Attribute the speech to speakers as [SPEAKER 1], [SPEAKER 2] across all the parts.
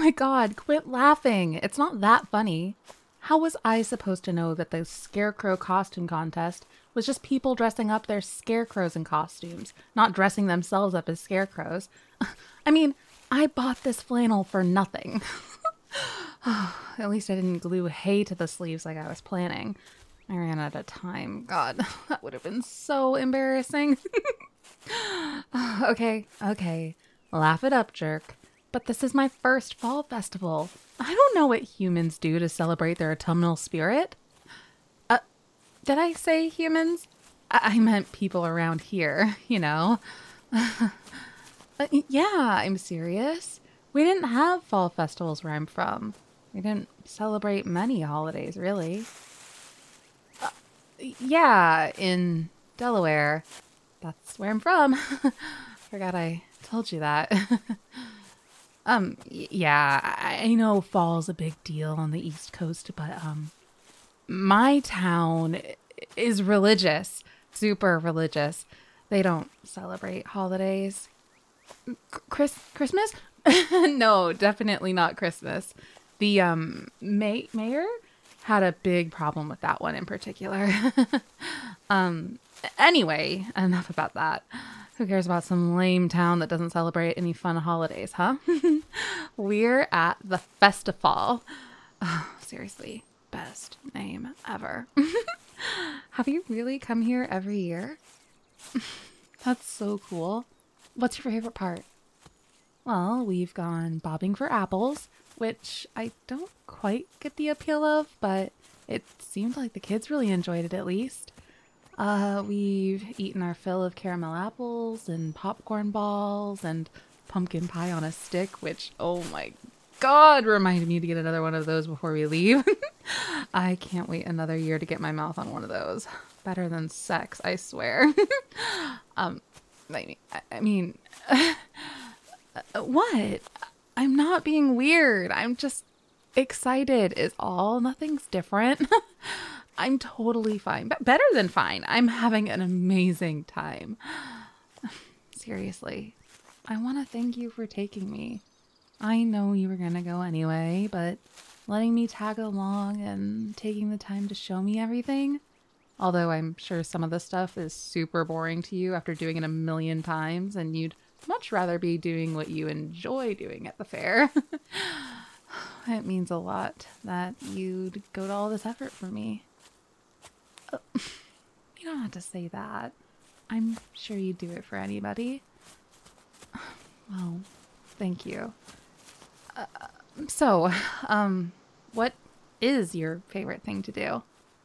[SPEAKER 1] my God, quit laughing. It's not that funny. How was I supposed to know that the scarecrow costume contest was just people dressing up their scarecrows in costumes, not dressing themselves up as scarecrows? I mean, I bought this flannel for nothing. At least I didn't glue hay to the sleeves like I was planning. I ran out of time. God, that would have been so embarrassing. Okay. Laugh it up, jerk. But this is my first fall festival. I don't know what humans do to celebrate their autumnal spirit. Did I say humans? I meant people around here, you know. Yeah, I'm serious. We didn't have fall festivals where I'm from. We didn't celebrate many holidays, really. Yeah, in Delaware. That's where I'm from. Forgot I told you that. Yeah, I know fall's a big deal on the East Coast, but my town is religious, super religious. They don't celebrate holidays. Christmas? No, definitely not Christmas. The mayor had a big problem with that one in particular. Anyway, enough about that. Who cares about some lame town that doesn't celebrate any fun holidays, huh? We're at the Festival. Oh, seriously, best name ever. Have you really come here every year? That's so cool. What's your favorite part? Well, we've gone bobbing for apples, which I don't quite get the appeal of, but it seemed like the kids really enjoyed it at least. We've eaten our fill of caramel apples and popcorn balls and pumpkin pie on a stick, which, oh my God, reminded me to get another one of those before we leave. I can't wait another year to get my mouth on one of those. Better than sex, I swear. I mean, what? I'm not being weird. I'm just excited is all. Nothing's different. I'm totally fine. Better than fine. I'm having an amazing time. Seriously, I want to thank you for taking me. I know you were going to go anyway, but letting me tag along and taking the time to show me everything, although I'm sure some of the stuff is super boring to you after doing it a million times and you'd much rather be doing what you enjoy doing at the fair. It means a lot that you'd go to all this effort for me. You don't have to say that. I'm sure you'd do it for anybody. Well, thank you. So, what is your favorite thing to do?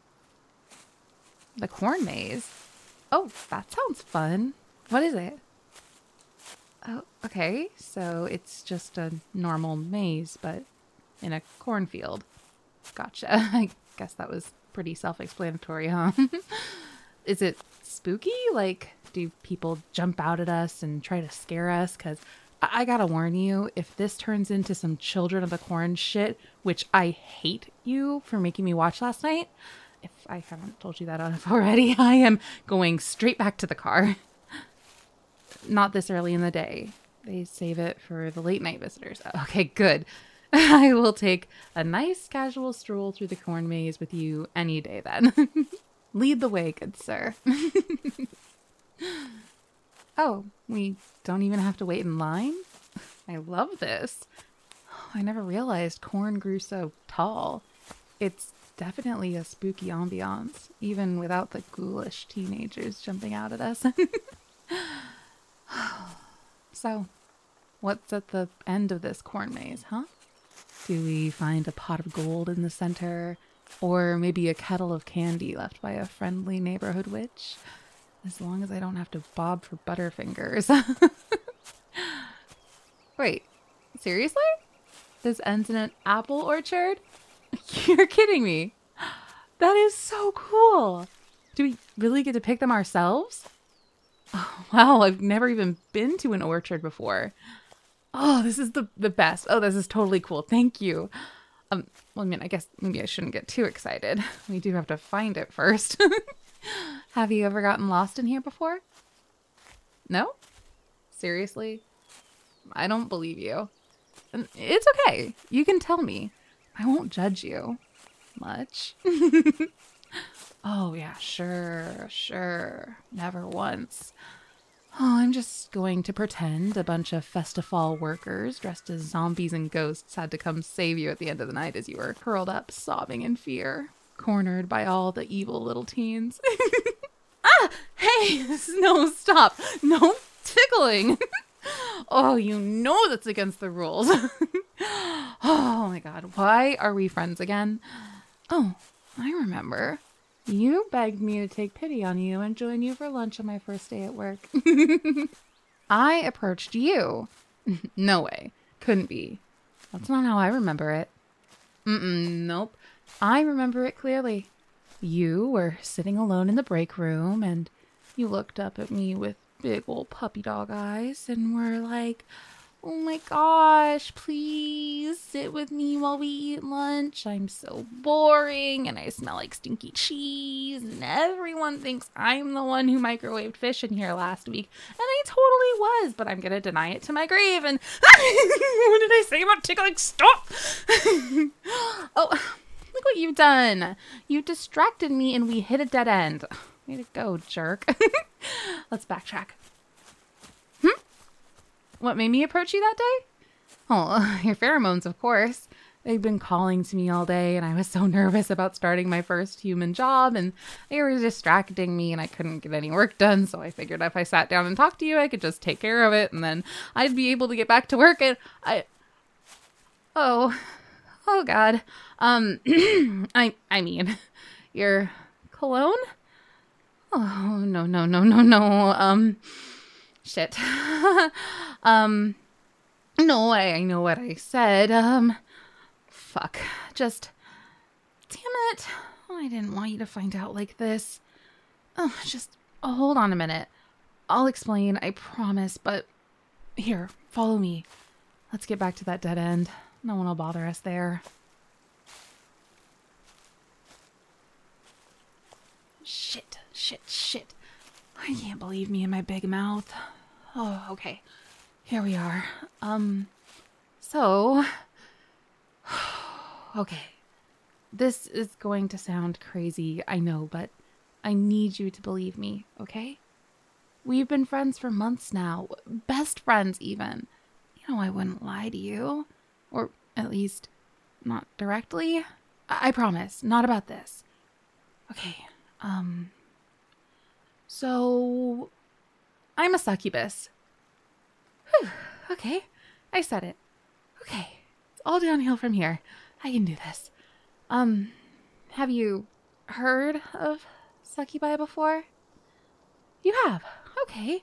[SPEAKER 1] The corn maze? Oh, that sounds fun. What is it? Oh, okay. So it's just a normal maze, but in a cornfield. Gotcha. I guess that was pretty self-explanatory, huh? Is it spooky? Like, do people jump out at us and try to scare us? Because I gotta warn you, if this turns into some Children of the Corn shit, which I hate you for making me watch last night, if I haven't told you that enough already, I am going straight back to the car. Not this early in the day. They save it for the late night visitors. Okay, good. I will take a nice casual stroll through the corn maze with you any day then. Lead the way, good sir. Oh, we don't even have to wait in line? I love this. I never realized corn grew so tall. It's definitely a spooky ambiance, even without the ghoulish teenagers jumping out at us. So, what's at the end of this corn maze, huh? Do we find a pot of gold in the center? Or maybe a kettle of candy left by a friendly neighborhood witch? As long as I don't have to bob for Butterfingers. Wait, seriously? This ends in an apple orchard? You're kidding me. That is so cool. Do we really get to pick them ourselves? Oh, wow, I've never even been to an orchard before. Oh, this is the best. Oh, this is totally cool. Thank you. Well, I mean, I guess maybe I shouldn't get too excited. We do have to find it first. Have you ever gotten lost in here before? No? Seriously? I don't believe you. It's okay. You can tell me. I won't judge you much. Oh, yeah, sure. Never once. Oh, I'm just going to pretend a bunch of Festifal workers dressed as zombies and ghosts had to come save you at the end of the night as you were curled up, sobbing in fear, cornered by all the evil little teens. Hey, no, stop. No tickling. Oh, you know that's against the rules. Oh my god, why are we friends again? Oh, I remember. You begged me to take pity on you and join you for lunch on my first day at work. I approached you. No way. Couldn't be. That's not how I remember it. Nope. I remember it clearly. You were sitting alone in the break room and you looked up at me with big old puppy dog eyes and were like, oh my gosh, please sit with me while we eat lunch. I'm so boring and I smell like stinky cheese and everyone thinks I'm the one who microwaved fish in here last week. And I totally was, but I'm going to deny it to my grave. And what did I say about tickling? Stop! Oh, look what you've done. You distracted me and we hit a dead end. Way to go, jerk. Let's backtrack. What made me approach you that day? Oh, your pheromones, of course. They'd been calling to me all day, and I was so nervous about starting my first human job, and they were distracting me, and I couldn't get any work done, so I figured if I sat down and talked to you, I could just take care of it, and then I'd be able to get back to work, and Oh God. I mean, your cologne? Oh, no. Shit. No, I know what I said. Fuck. Just, damn it. I didn't want you to find out like this. Hold on a minute. I'll explain, I promise, but here, follow me. Let's get back to that dead end. No one will bother us there. Shit. I can't believe me in my big mouth. Oh, okay. Here we are. So... Okay. This is going to sound crazy, I know, but I need you to believe me, okay? We've been friends for months now. Best friends, even. You know I wouldn't lie to you. Or at least, not directly. I promise. Not about this. Okay. So... I'm a succubus. Whew, okay, I said it. Okay, it's all downhill from here. I can do this. Have you heard of succubi before? You have? Okay.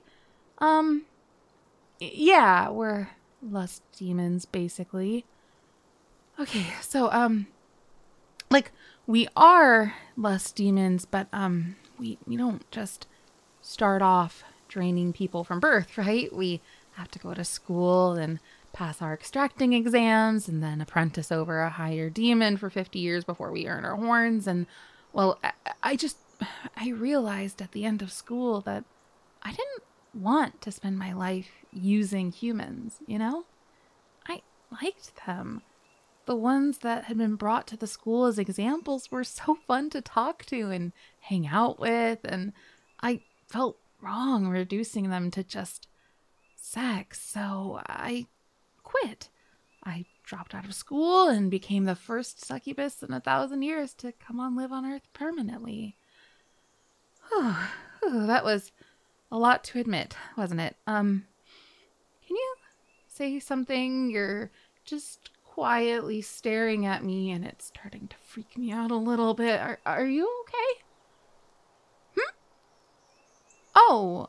[SPEAKER 1] Yeah, we're lust demons, basically. Okay, so, we are lust demons, but, we don't just start off draining people from birth, right? We have to go to school and pass our extracting exams and then apprentice over a higher demon for 50 years before we earn our horns. And, well, I realized at the end of school that I didn't want to spend my life using humans, you know? I liked them. The ones that had been brought to the school as examples were so fun to talk to and hang out with, and I felt wrong reducing them to just sex, so I quit. I dropped out of school and became the first succubus in 1,000 years to come on live on Earth permanently. That was a lot to admit, wasn't it? Can you say something? You're just quietly staring at me and it's starting to freak me out a little bit. Are you okay? Oh,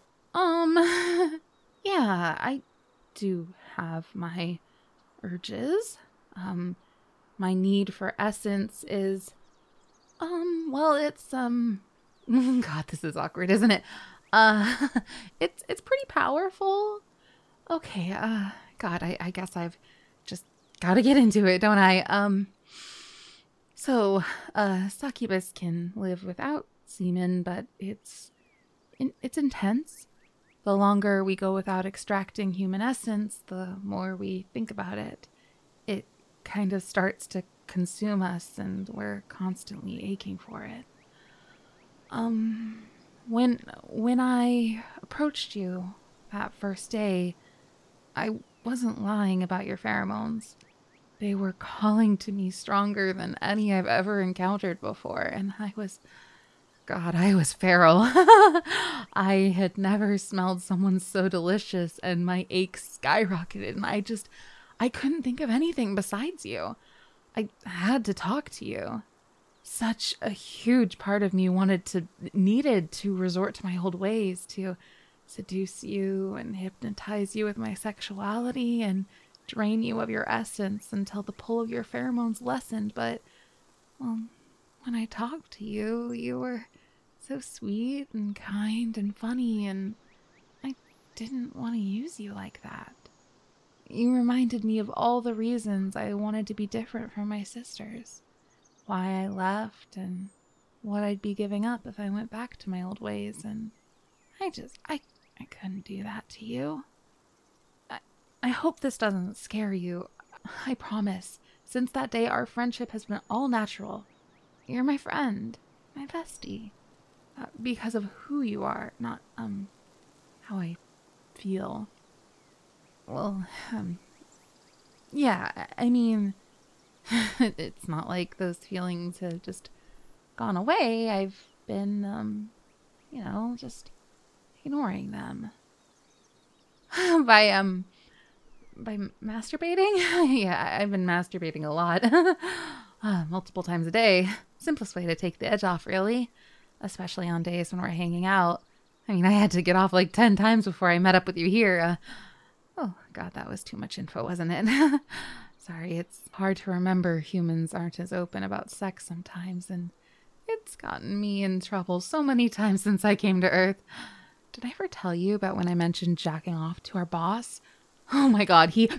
[SPEAKER 1] yeah, I do have my urges. My need for essence is, well, it's, God, this is awkward, isn't it? It's pretty powerful. Okay, God, I guess I've just gotta get into it, don't I? So, succubus can live without semen, but it's intense. The longer we go without extracting human essence, the more we think about it. it kind of starts to consume us and we're constantly aching for it. When I approached you that first day, I wasn't lying about your pheromones. They were calling to me stronger than any I've ever encountered before, and I was feral. I had never smelled someone so delicious, and my aches skyrocketed, and I couldn't think of anything besides you. I had to talk to you. Such a huge part of me needed to resort to my old ways, to seduce you and hypnotize you with my sexuality and drain you of your essence until the pull of your pheromones lessened. But, well, when I talked to you, you were so sweet and kind and funny, and I didn't want to use you like that. You reminded me of all the reasons I wanted to be different from my sisters. Why I left and what I'd be giving up if I went back to my old ways, and I couldn't do that to you. I hope this doesn't scare you. I promise. Since that day, our friendship has been all natural. You're my friend, my bestie. Because of who you are, not, how I feel. Well, yeah, I mean, it's not like those feelings have just gone away. I've been, just ignoring them. By masturbating? Yeah, I've been masturbating a lot. Multiple times a day. Simplest way to take the edge off, really. Especially on days when we're hanging out. I mean, I had to get off like 10 times before I met up with you here. Oh, God, that was too much info, wasn't it? Sorry, it's hard to remember humans aren't as open about sex sometimes, and it's gotten me in trouble so many times since I came to Earth. Did I ever tell you about when I mentioned jacking off to our boss? Oh my God, he...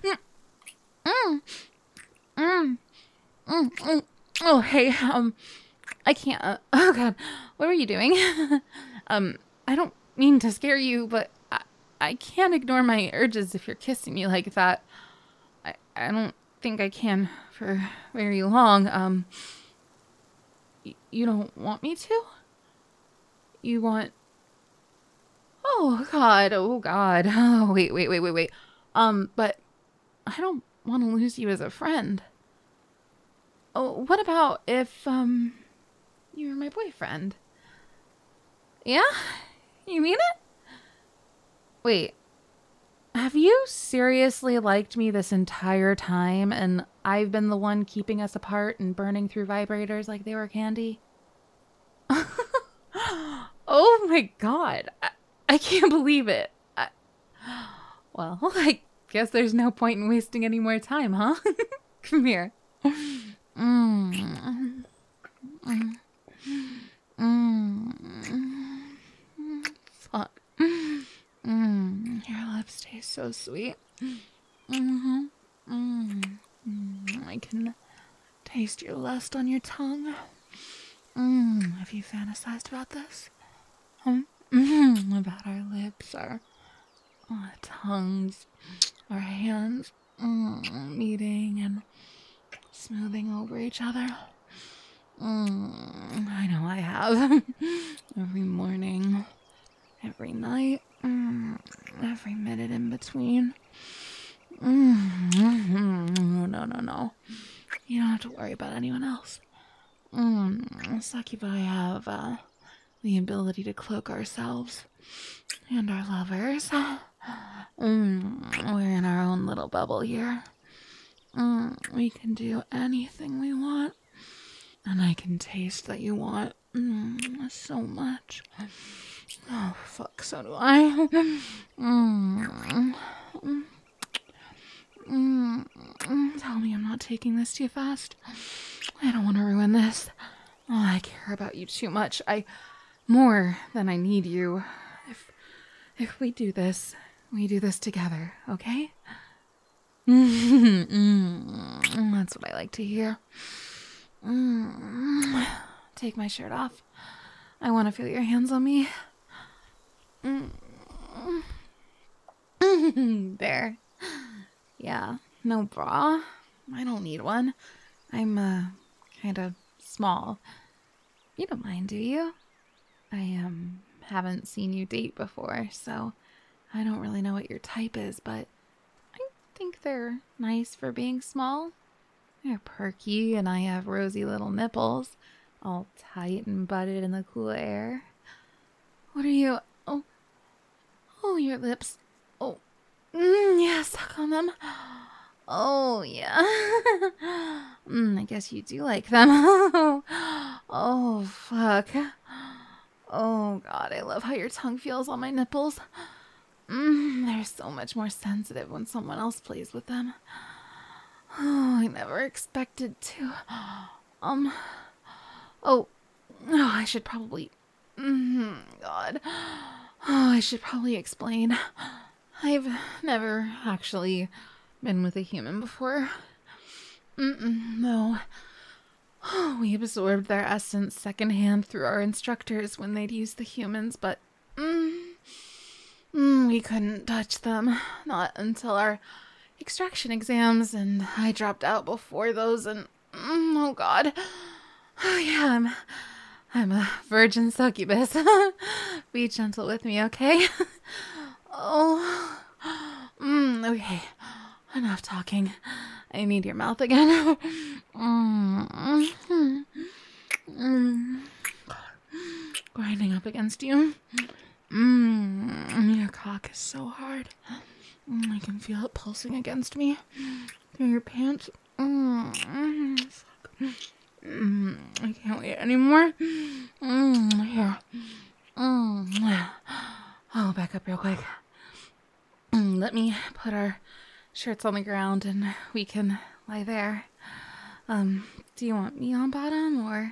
[SPEAKER 1] Oh, hey, I can't... oh, God, what were you doing? I don't mean to scare you, but I can't ignore my urges if you're kissing me like that. I don't think I can for very long. You don't want me to? You want... Oh, God. Oh, wait. But I don't want to lose you as a friend. Oh, what about if, you were my boyfriend? Yeah? You mean it? Wait. Have you seriously liked me this entire time, and I've been the one keeping us apart and burning through vibrators like they were candy? Oh my God. I can't believe it. Well, I guess there's no point in wasting any more time, huh? Come here. Fuck. Your lips taste so sweet. I can taste your lust on your tongue. Have you fantasized about this? About our lips, our tongues, our hands meeting and smoothing over each other. I know I have. Every morning, every night, every minute in between. No. You don't have to worry about anyone else. Succubi have the ability to cloak ourselves and our lovers. We're in our own little bubble here. We can do anything we want, and I can taste that you want so much. Oh, fuck, so do I. Tell me I'm not taking this too fast. I don't want to ruin this. Oh, I care about you too much. More than I need you. If we do this together, okay? That's what I like to hear. Take my shirt off. I want to feel your hands on me. There. Yeah, no bra. I don't need one. I'm, kind of small. You don't mind, do you? I, haven't seen you date before, so I don't really know what your type is, but I think they're nice for being small. They're perky, and I have rosy little nipples, all tight and butted in the cool air. What are you... Oh, your lips. Oh, yeah, suck on them. Oh, yeah. I guess you do like them. Oh, fuck. Oh, God, I love how your tongue feels on my nipples. They're so much more sensitive when someone else plays with them. Oh, I never expected to. I should probably... God. Oh, I should probably explain. I've never actually been with a human before. No. We absorbed their essence secondhand through our instructors when they'd use the humans, but we couldn't touch them. Not until our extraction exams, and I dropped out before those, and oh God. Oh yeah, I'm a virgin succubus. Be gentle with me, okay? Oh. Okay. Enough talking. I need your mouth again. Grinding up against you. Your cock is so hard. I can feel it pulsing against me through your pants. Fuck. I can't wait anymore. Here. I'll back up real quick. Let me put our shirts on the ground and we can lie there. Do you want me on bottom or...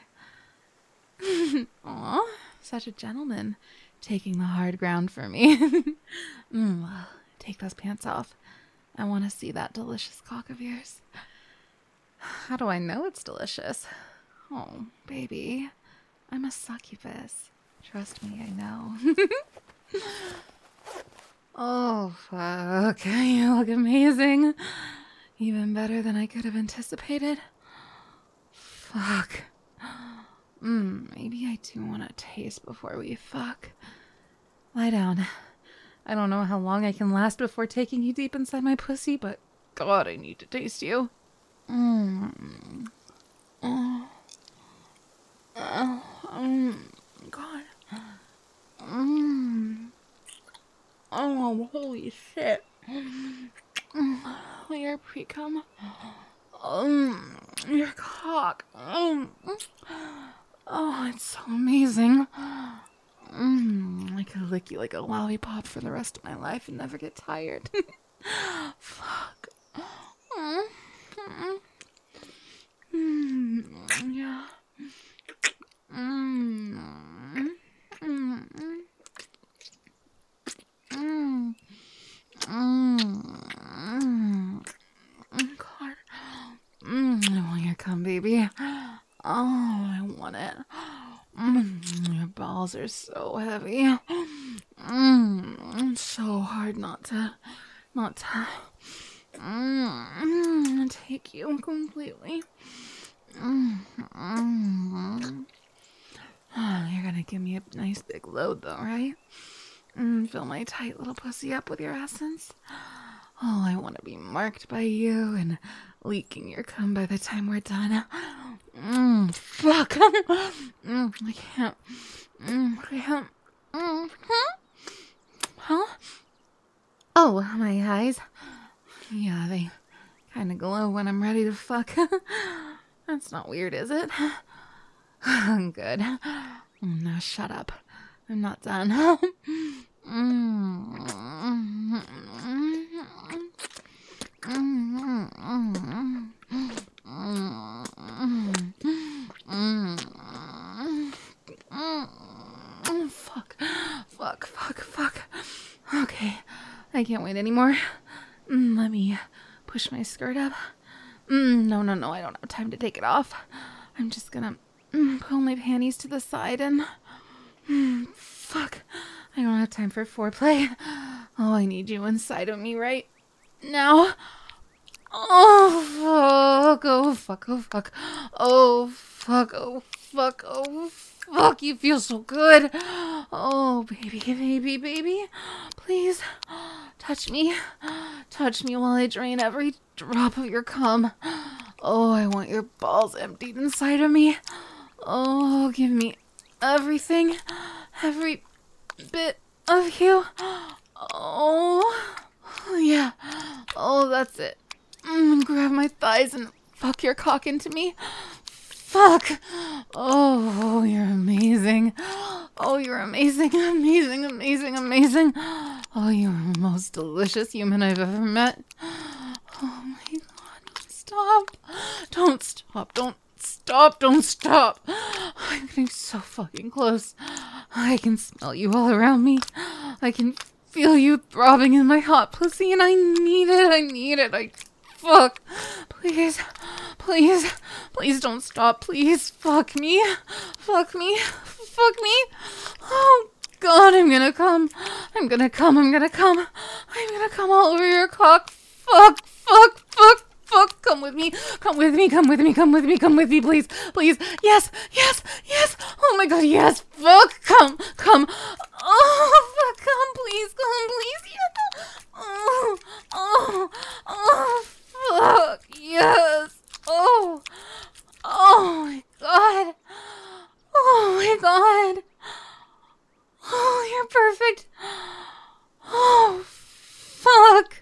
[SPEAKER 1] Aw, such a gentleman taking the hard ground for me. Well, take those pants off. I want to see that delicious cock of yours. How do I know it's delicious? Oh, baby, I'm a succubus. Trust me, I know. Oh, fuck. You look amazing. Even better than I could have anticipated. Fuck. Maybe I do want to taste before we fuck. Lie down. I don't know how long I can last before taking you deep inside my pussy, but God, I need to taste you. God. Oh, holy shit. Your pre-cum. Your cock. Oh, it's so amazing. I could lick you like a lollipop for the rest of my life and never get tired. Fuck. Yeah. God. I want your cum, baby. Oh, I want it. Your balls are so heavy. It's so hard not to take you completely. You're gonna give me a nice big load though, right? Fill my tight little pussy up with your essence. Oh, I want to be marked by you and leaking your cum by the time we're done. Fuck. I can't. Huh? Oh, my eyes. Yeah, they kind of glow when I'm ready to fuck. That's not weird, is it? Good. Now shut up. I'm not done. Fuck. Okay, I can't wait anymore. Let me push my skirt up. No, I don't have time to take it off. I'm just gonna pull my panties to the side and... fuck. I don't have time for foreplay. Oh, I need you inside of me right now. Oh, Oh, fuck. Oh, fuck. Oh, fuck. Oh, fuck. Oh, fuck. You feel so good. Oh, baby, baby, baby. Please touch me. Touch me while I drain every drop of your cum. Oh, I want your balls emptied inside of me. Oh, give me everything. Every bit of you. Oh, yeah. Oh, that's it. Grab my thighs and fuck your cock into me. Fuck. Oh, you're amazing. Oh, you're amazing, amazing, amazing, amazing. Oh, you're the most delicious human I've ever met. Oh my god, don't stop. Don't stop, don't stop, don't stop. I'm getting so fucking close. I can smell you all around me. I can feel you throbbing in my hot pussy, and I need it. Fuck. Please, please, please don't stop. Please, fuck me. Fuck me. Fuck me. Oh, God, I'm gonna come. I'm gonna come all over your cock. Fuck. Come with me, please. Yes. Oh my god, yes. Fuck, come. Oh, fuck, come, please. Yeah. Oh, fuck, yes. Oh my god. Oh, you're perfect. Oh, fuck.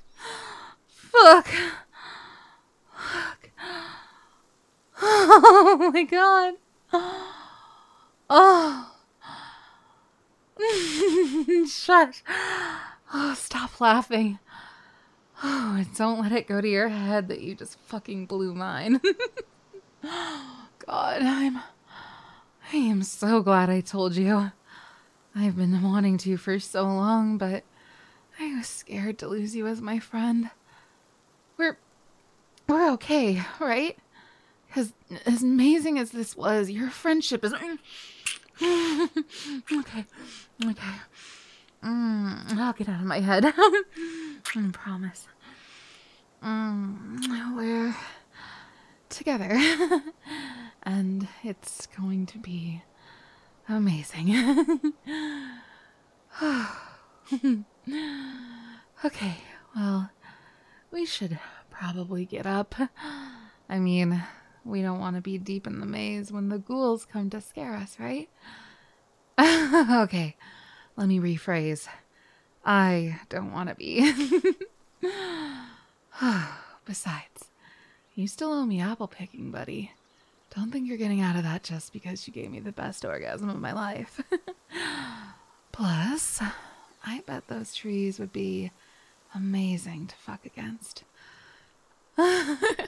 [SPEAKER 1] Oh my god. Oh. Shush. Oh, stop laughing. Oh, and don't let it go to your head that you just fucking blew mine. God, I am so glad I told you. I've been wanting to for so long, but I was scared to lose you as my friend. We're okay, right? Because as amazing as this was, your friendship is... Okay. I'll get out of my head. I promise. We're together. And it's going to be amazing. Okay, well, we should probably get up. I mean, we don't want to be deep in the maze when the ghouls come to scare us, right? Okay, let me rephrase. I don't want to be. Besides, you still owe me apple picking, buddy. Don't think you're getting out of that just because you gave me the best orgasm of my life. Plus, I bet those trees would be amazing to fuck against.